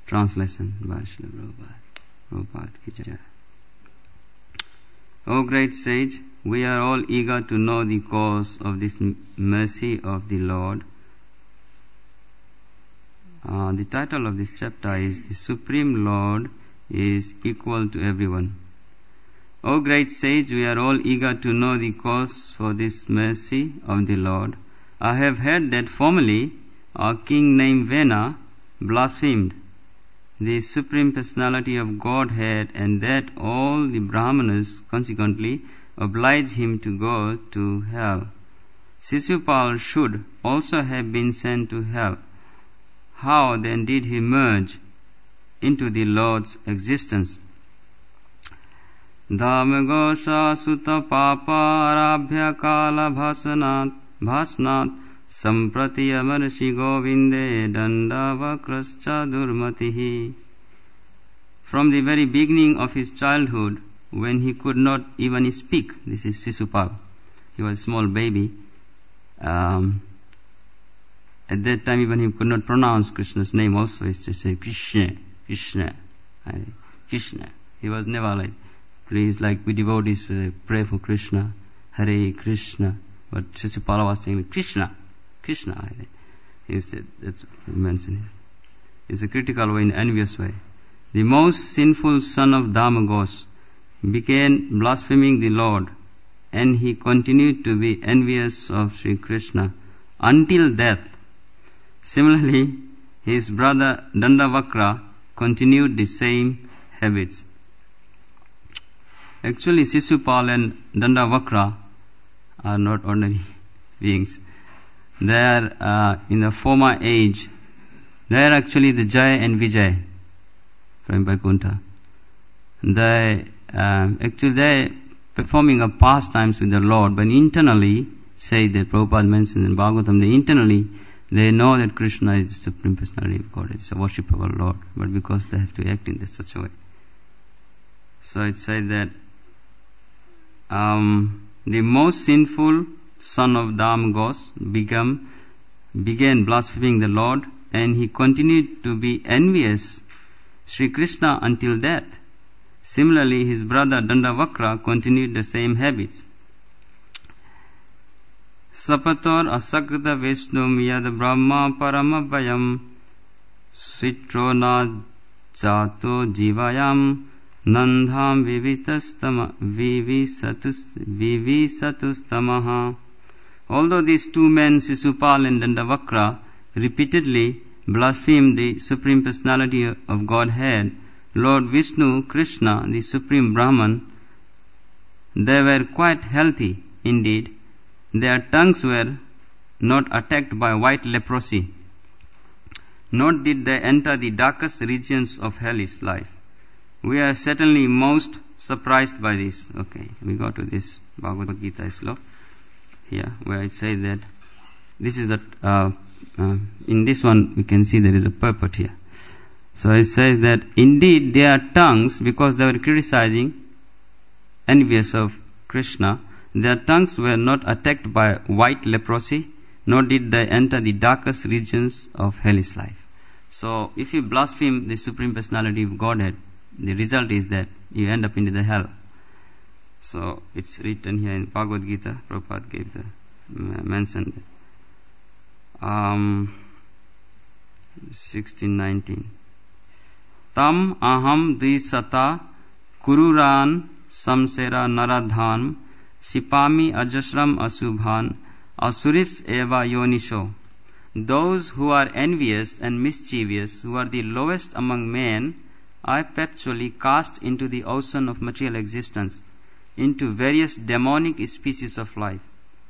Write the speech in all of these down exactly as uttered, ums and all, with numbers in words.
Translation by Srila Prabhupada. Prabhupada ki jai. O great sage, we are all eager to know the cause of this m- mercy of the Lord. Uh, the title of this chapter is The Supreme Lord is Equal to Everyone. O great sage, we are all eager to know the cause for this mercy of the Lord. I have heard that formerly a king named Vena blasphemed the Supreme Personality of Godhead, and that all the Brahmanas consequently oblige him to go to hell. Sisupal should also have been sent to hell. How then did he merge into the Lord's existence? Dhamagosha sutta papa arabhya kala bhasanat bhasnat samprati amarshi govinde dandavakrascha durmatihi. From the very beginning of his childhood, when he could not even speak, this is Sisupal, he was a small baby. Um, at that time even he could not pronounce Krishna's name also. He used to say Krishna, Krishna, Krishna. He was never like, please, like we devotees uh, pray for Krishna, Hare Krishna. But Sisupala was saying Krishna, Krishna. He said, that's what he mentioned here. It's a critical way, in an envious way. The most sinful son of Dhamagos began blaspheming the Lord, and he continued to be envious of Sri Krishna until death. Similarly, his brother Dandavakra continued the same habits. Actually, Sisupal and Dandavakra are not ordinary beings. They are uh, in the former age. They are actually the Jaya and Vijay from Vaikuntha. They uh, actually they are performing a pastimes with the Lord, but internally, say that Prabhupada mentions in Bhagavatam, they internally they know that Krishna is the Supreme Personality of God. It's a worship of our Lord, but because they have to act in such a way. So it said that um, the most sinful son of Dhamagos became, began blaspheming the Lord, and he continued to be envious Sri Krishna until death. Similarly, his brother Dandavakra continued the same habits. Sapator asakrita Vishnum yad Brahma paramabhayam Svitro na jato jivayam Nandham vivisatustamaha. Although these two men, Sisupal and Dandavakra, repeatedly blasphemed the Supreme Personality of Godhead, Lord Vishnu, Krishna, the Supreme Brahman, they were quite healthy indeed. Their tongues were not attacked by white leprosy, nor did they enter the darkest regions of hellish life. We are certainly most surprised by this. Okay, we go to this Bhagavad Gita sloka here, where it says that this is that uh, uh, in this one we can see there is a purport here. So it says that indeed their tongues, because they were criticizing, envious of Krishna, their tongues were not attacked by white leprosy, nor did they enter the darkest regions of hellish life. So if you blaspheme the Supreme Personality of Godhead, the result is that you end up into the hell. So it's written here in Bhagavad Gita. Prabhupada gave the uh, mentioned um, sixteen nineteen. Tam aham dvisata kururan samsera naradhan sipami ajasram asubhan asurips eva yonisho. Those who are envious and mischievous, who are the lowest among men, are perpetually cast into the ocean of material existence, into various demonic species of life.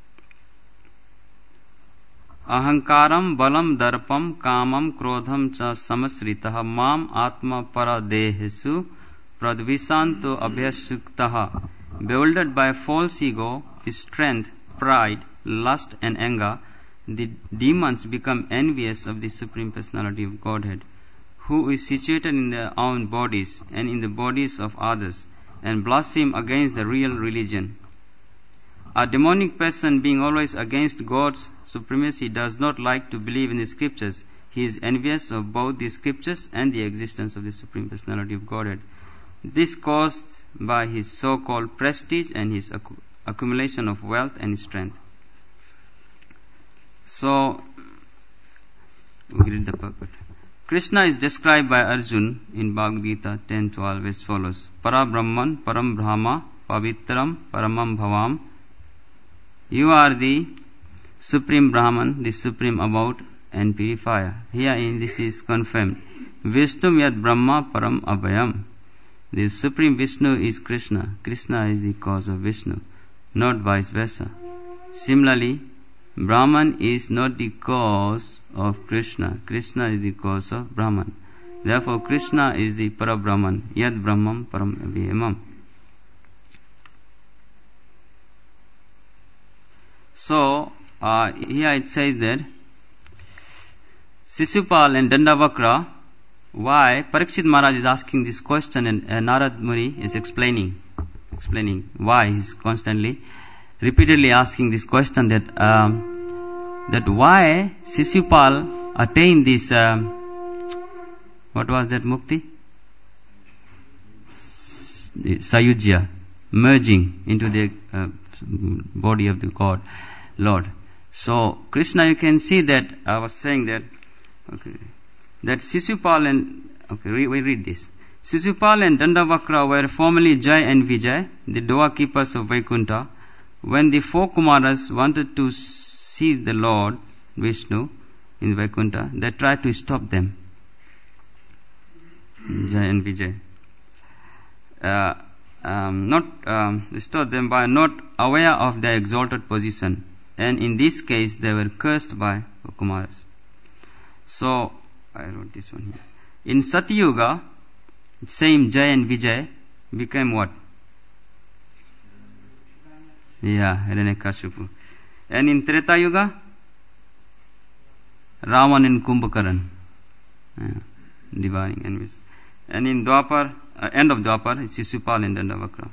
Ahankaram balam darpam kamam krodham cha samasritah mam atma paradehesu pradvisanto abhyasuktaha. Bewildered by false ego, strength, pride, lust and anger, the demons become envious of the Supreme Personality of Godhead, who is situated in their own bodies and in the bodies of others, and blaspheme against the real religion. A demonic person, being always against God's supremacy, does not like to believe in the scriptures. he is envious of both the scriptures and the existence of the Supreme Personality of Godhead. This caused by his so-called prestige and his accu- accumulation of wealth and strength. So, we read the purport. Krishna is described by Arjun in Bhagavad Gita ten twelve as follows. Para Brahman, Param Brahma, Pavitram, Paramam Bhavam. You are the Supreme Brahman, the Supreme Abode and Purifier. Here in this is confirmed. Vishnum Yad Brahma Param Abhayam. The Supreme Vishnu is Krishna. Krishna is the cause of Vishnu, not vice versa. Similarly, Brahman is not the cause of Krishna. Krishna is the cause of Brahman. Therefore, Krishna is the Para-Brahman. Yad Brahmam Param Abhayamam. So, uh, here it says that Sisupal and Dandavakra, why Parikshit Maharaj is asking this question, and uh, Narad Muni is explaining, explaining why he's constantly, repeatedly asking this question that um, that why Sisupal attained this, um, what was that mukti? Sayujya, merging into the uh, body of the God, Lord. So Krishna, you can see that I was saying that. Okay. That Sisupal and, okay, we, we read this. Sisupal and Dandavakra were formerly Jai and Vijay, the doorkeepers of Vaikuntha. When the four Kumaras wanted to see the Lord Vishnu in Vaikuntha, they tried to stop them. Jai and Vijay. Uh, um, not um, stop them by not aware of their exalted position. And in this case, they were cursed by the Kumaras. So, I wrote this one here. In Satyuga, same Jai and Vijay became what? Yeah, Hiranyakashipu. And in Treta Yuga, Ravan and Kumbhakaran. Yeah, devouring enemies. And in Dwapar, uh, end of Dwapar, it's Sisupal and Dandavakra.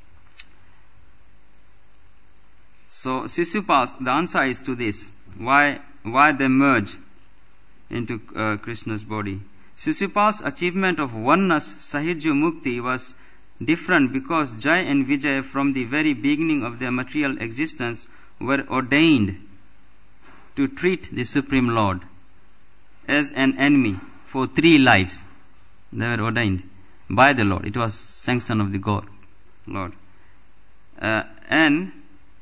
So, Sisupal, the answer is to this. Why, why they merge into uh, Krishna's body. Sisupal's achievement of oneness, Sahiju Mukti, was different because Jai and Vijay from the very beginning of their material existence were ordained to treat the Supreme Lord as an enemy for three lives. They were ordained by the Lord. It was sanction of the God, Lord. Uh, and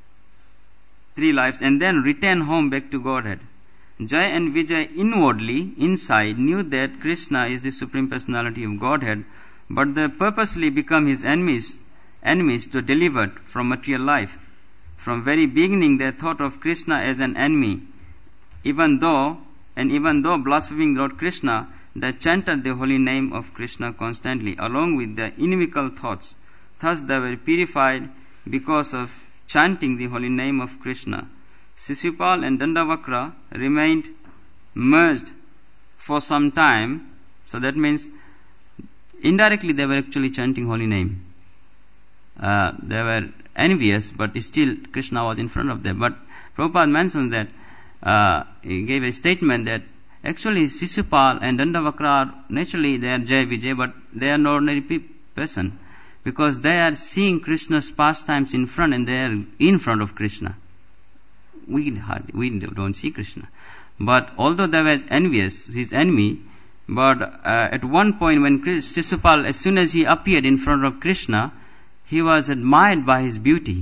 three lives, and then return home back to Godhead. Jai and Vijay inwardly, inside, knew that Krishna is the Supreme Personality of Godhead, but they purposely become his enemies, enemies to deliver from material life. From very beginning, they thought of Krishna as an enemy. Even though, and even though blaspheming Lord Krishna, they chanted the holy name of Krishna constantly, along with their inimical thoughts. Thus they were purified because of chanting the holy name of Krishna. Sisupal and Dandavakra remained merged for some time. So that means indirectly they were actually chanting holy name. Uh, they were envious, but still Krishna was in front of them. But Prabhupada mentioned that, uh, he gave a statement that actually Sisupal and Dandavakra are naturally they are Jai Vijay, but they are no ordinary pe- person. Because they are seeing Krishna's pastimes in front and they are in front of Krishna. We hardly, we don't see Krishna. But although they were envious, his enemy, but uh, at one point when Sisupal, as soon as he appeared in front of Krishna, he was admired by his beauty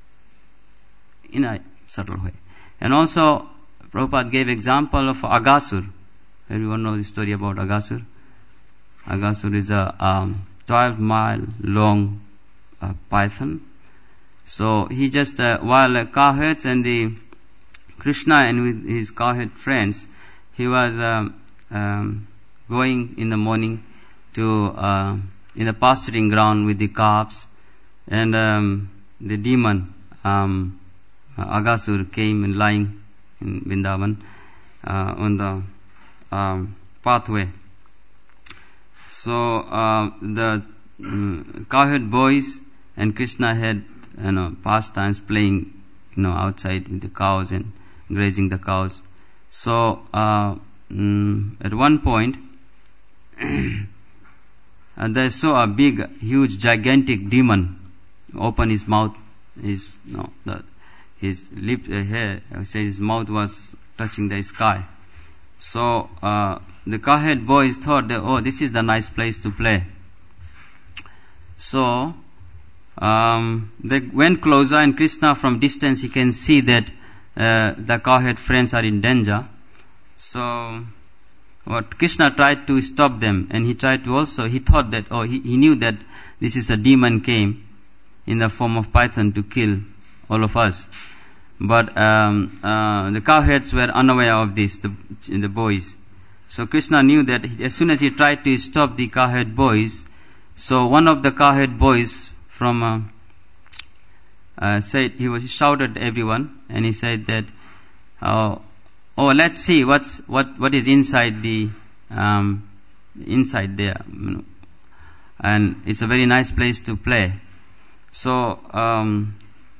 in a subtle way. And also, Prabhupada gave example of Agasur. Everyone knows the story about Agasur. Agasur is a um, twelve mile long uh, python. So he just, uh, while uh, cowherds and the Krishna and with his cowherd friends, he was um, um, going in the morning to uh, in the pasturing ground with the calves, and um, the demon um, Agasur came and lying in Vrindavan uh, on the um, pathway. So uh, the um, cowherd boys and Krishna had, you know, pastimes playing, you know, outside with the cows and grazing the cows. So uh, um, at one point, and they saw a big, huge, gigantic demon open his mouth. His no, the, his lip uh, hair, I say his mouth was touching the sky. So uh, the cowhead boys thought that, oh, this is the nice place to play. So um, they went closer, and Krishna from distance he can see that uh, the cowhead friends are in danger. So what Krishna tried to stop them, and he tried to also, he thought that, oh, he, he knew that this is a demon came in the form of python to kill all of us. But um, uh, the cowheads were unaware of this, the, the boys. So Krishna knew that as soon as he tried to stop the cowhead boys, so one of the cowhead boys from uh, uh, said, he was shouted at everyone, and he said that, oh, oh let's see what's what what is inside the um, inside there, and it's a very nice place to play. So um,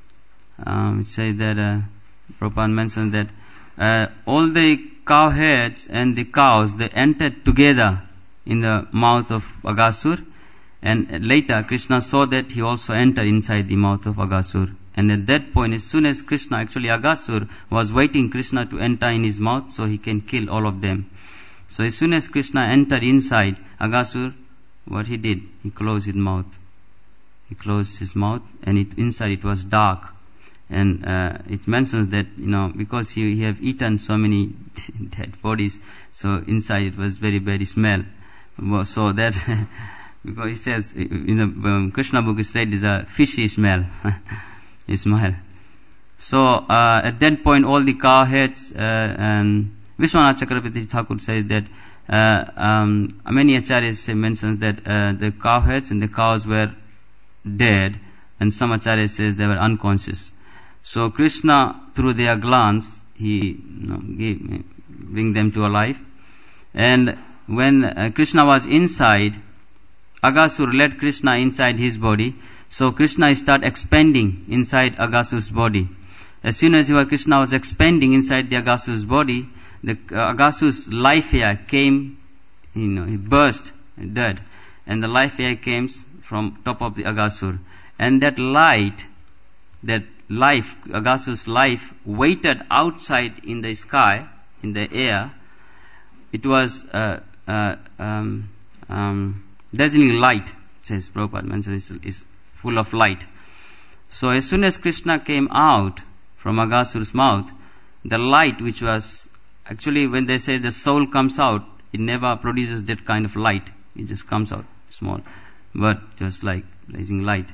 um, it says that uh, Prabhupada mentioned that uh, all the cowheads and the cows, they entered together in the mouth of Aghasur, and later Krishna saw that he also entered inside the mouth of Aghasur. And at that point, as soon as Krishna, actually Aghasur was waiting Krishna to enter in his mouth so he can kill all of them. So as soon as Krishna entered inside Aghasur, what he did, he closed his mouth. He closed his mouth, and it, inside it was dark. And uh, it mentions that, you know, because he, he have eaten so many dead bodies, so inside it was very, very smell. So that, because he says, in the um, Krishna book is said is a fishy smell. Ismail. So uh, at that point, all the cowheads uh, and Vishwanath Chakravarti Thakur says that uh, um, many acharyas say, mentions that uh, the cowheads and the cows were dead, and some acharyas says they were unconscious. So Krishna, through their glance, he you know, gave, bring them to life. And when uh, Krishna was inside, Aghasur led Krishna inside his body. So Krishna started expanding inside Aghasur's body. As soon as Krishna was expanding inside the Aghasur's body, the uh, Aghasur's life air came, you know, he burst, dead, and the life air came from top of the Aghasur. And that light, that life, Aghasur's life, waited outside in the sky, in the air. It was uh, uh, um, um, dazzling light, says Prabhupada mentions, is full of light. So as soon as Krishna came out from Aghasur's mouth, the light which was, actually when they say the soul comes out, it never produces that kind of light. It just comes out small, but just like blazing light.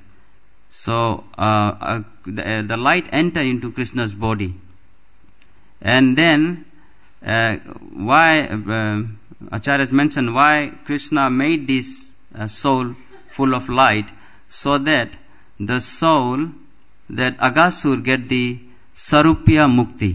So uh, uh, the, uh, the light entered into Krishna's body. And then uh, why uh, Acharyas mentioned why Krishna made this uh, soul full of light, so that the soul, that Aghasur get the Sarupya Mukti.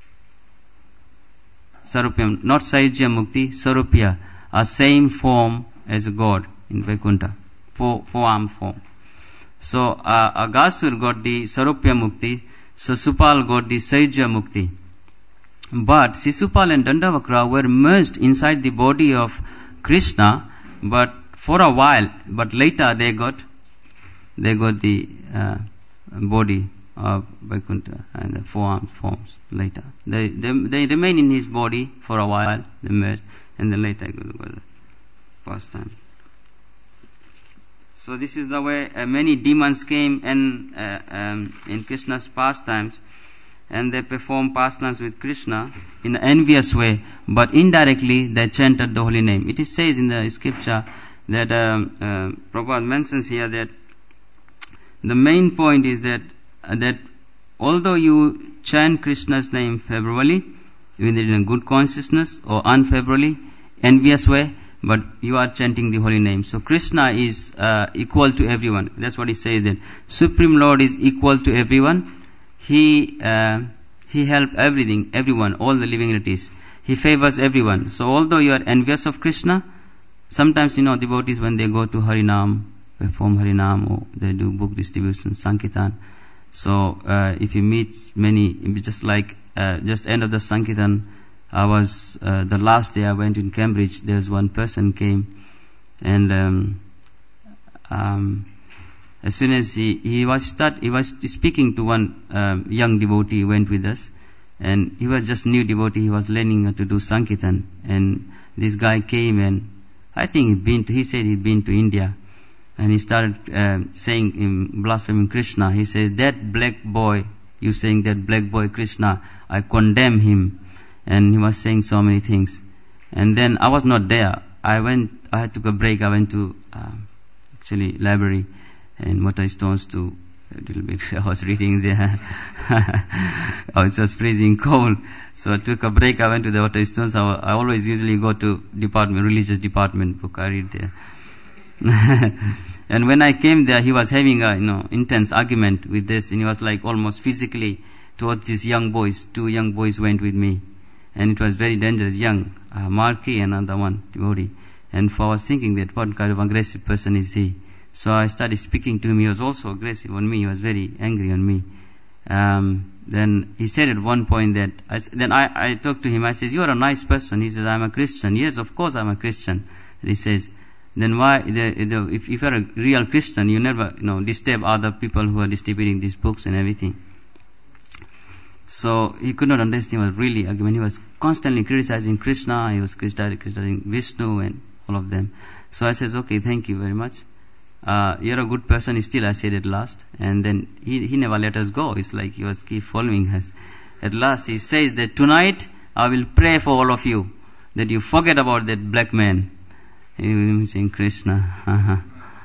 Sarupya, not Sahyajya Mukti, Sarupya, a same form as a God in Vaikuntha, four, four-arm form. So uh, Aghasur got the Sarupya Mukti, Sisupal got the Sahyajya Mukti. But Sisupal and Dandavakra were merged inside the body of Krishna, but for a while, but later they got they got the uh, body of Vaikuntha and the four-armed forms later. They, they they remain in his body for a while, they merged, and then later go to the first time. So this is the way uh, many demons came and uh, um, in Krishna's pastimes, and they performed pastimes with Krishna in an envious way, but indirectly they chanted the holy name. It is says in the scripture that um, uh, Prabhupada mentions here that the main point is that uh, that although you chant Krishna's name favorably, whether in a good consciousness or unfavorably, envious way, but you are chanting the holy name. So Krishna is uh, equal to everyone. That's what he says, that Supreme Lord is equal to everyone. He uh, he helps everything, everyone, all the living entities. He favors everyone. So although you are envious of Krishna, sometimes, you know, devotees, when they go to Harinam, perform Harinam, or they do book distribution, Sankirtan. So uh, if you meet many, just like uh, just end of the Sankirtan, I was, uh, the last day I went in Cambridge, there was one person came, and um, um, as soon as he, he was start, he was speaking to one um, young devotee who went with us, and he was just new devotee, he was learning how to do Sankirtan, and this guy came, and I think he'd been to, he said he'd been to India, and he started uh, saying, in blaspheming Krishna. He says, that black boy, you saying that black boy Krishna, I condemn him. And he was saying so many things. And then I was not there. I went, I took a break, I went to, uh, actually, library, and Waterstones to, a little bit, I was reading there. Oh, it was freezing cold. So I took a break, I went to the Waterstones. I, I always usually go to department, religious department book, I read there. And when I came there, he was having a, you know, intense argument with this, and he was like almost physically towards these young boys. Two young boys went with me, and it was very dangerous, young, uh, Marky and another one, devotee. And for I was thinking that what kind of aggressive person is he? So I started speaking to him. He was also aggressive on me. He was very angry on me. Um, then he said at one point that, I, then I, I talked to him. I says, you are a nice person. He says, I'm a Christian. Yes, of course I'm a Christian. And he says, then why, the, the, if, if you're a real Christian, you never, you know, disturb other people who are distributing these books and everything. So he could not understand. He was really, when he was constantly criticizing Krishna, he was criticizing Vishnu and all of them. So I says, okay, thank you very much. Uh, you're a good person. Still, I said at last. And then he, he never let us go. It's like he was keep following us. At last he says that tonight I will pray for all of you, that you forget about that black man. He was saying Krishna. Uh-huh.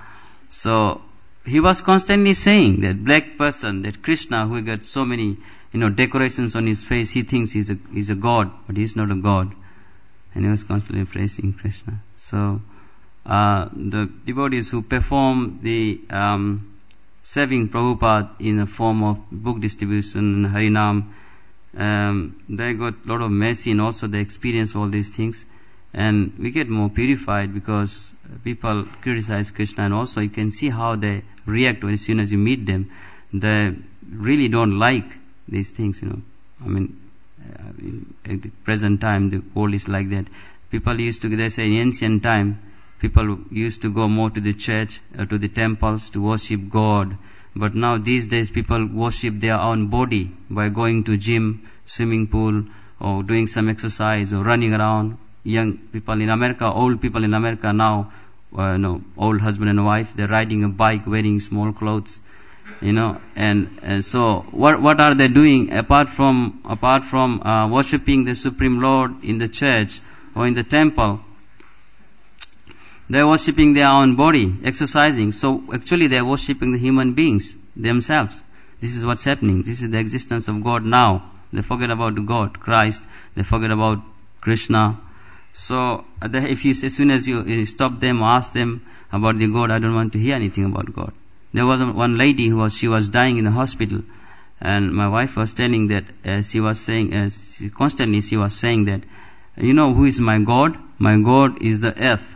So he was constantly saying that black person, that Krishna who got so many, you know, decorations on his face, he thinks he's a, he's a god, but he's not a god. And he was constantly praising Krishna. So, uh, the devotees who perform the, um, serving Prabhupada in the form of book distribution and Harinam, um, they got a lot of mercy, and also they experience all these things. And we get more purified because people criticize Krishna, and also you can see how they react as soon as you meet them. They really don't like these things, you know. I mean, uh, in, at the present time, the world is like that. People used to, they say in ancient time, people used to go more to the church, uh, to the temples to worship God. But now these days people worship their own body by going to gym, swimming pool, or doing some exercise, or running around. Young people in America, old people in America now, uh, no, old husband and wife, they're riding a bike, wearing small clothes, you know, and, and so what what are they doing apart from apart from uh, worshipping the Supreme Lord in the church or in the temple? They're worshipping their own body, exercising. So actually they're worshipping the human beings themselves. This is what's happening. This is the existence of God now. They forget about God, Christ. They forget about Krishna. So if you, as soon as you stop them or ask them about the God, I don't want to hear anything about God. There was one lady who was, she was dying in the hospital, and my wife was telling that, uh, she was saying, uh, she, constantly she was saying that, you know who is my God? My God is the earth.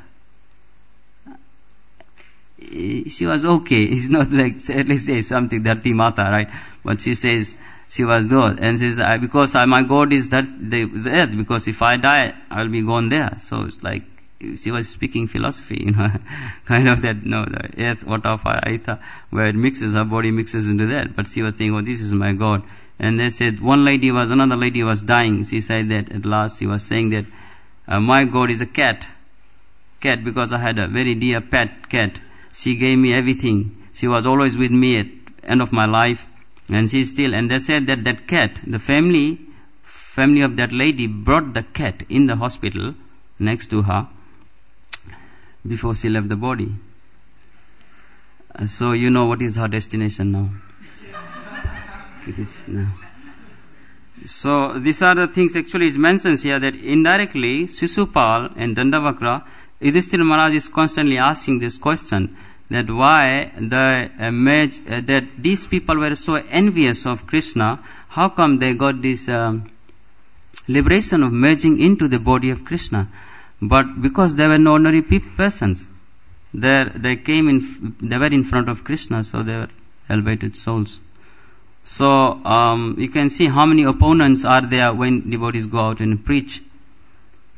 She was okay. It's not like, at least say something, Dharti Mata, right? But she says, she was there, and says, I, because I, my God is that the, the earth, because if I die, I'll be gone there. So it's like, she was speaking philosophy, you know, kind of that, no, the earth, water, fire, ether, where it mixes, her body mixes into that. But she was thinking, oh, this is my God. And they said, one lady was, another lady was dying. She said that at last, she was saying that, uh, my God is a cat. Cat, because I had a very dear pet cat. She gave me everything. She was always with me at end of my life. And she still, and they said that that cat, the family, family of that lady brought the cat in the hospital next to her before she left the body. Uh, so you know what is her destination now. It is now. So these are the things actually it mentions here, that indirectly Shishupal and Dandavakra, Yudhishthira Maharaj is constantly asking this question, that why the uh, merge, uh, that these people were so envious of Krishna, how come they got this um, liberation of merging into the body of Krishna? But because they were no ordinary pe- persons, they they came in, they were in front of Krishna, so they were elevated souls. So um, you can see how many opponents are there when devotees go out and preach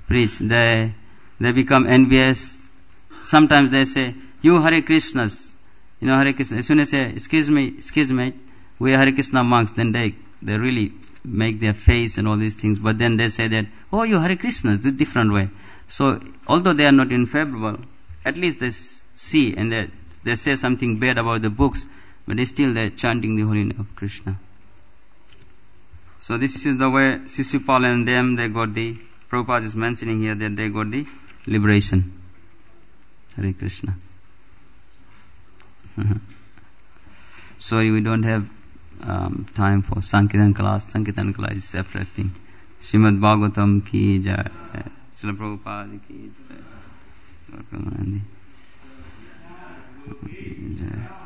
preach, they they become envious. Sometimes they say, you Hare Krishnas, you know, Hare Krishna. As soon as they say, excuse me, excuse me, we are Hare Krishna monks, then they, they really make their face and all these things. But then they say that, oh, you Hare Krishnas, do different way. So, although they are not unfavorable, at least they see and they, they say something bad about the books, but they still they're chanting the holy name of Krishna. So this is the way Sisupal and them, they got the, Prabhupada is mentioning here that they got the liberation. Hare Krishna. Sorry, we don't have um, time for Sankirtan class. Sankirtan class is separate thing. Srimad Bhagavatam ki jai. Srila Prabhupada ki jai. Jai.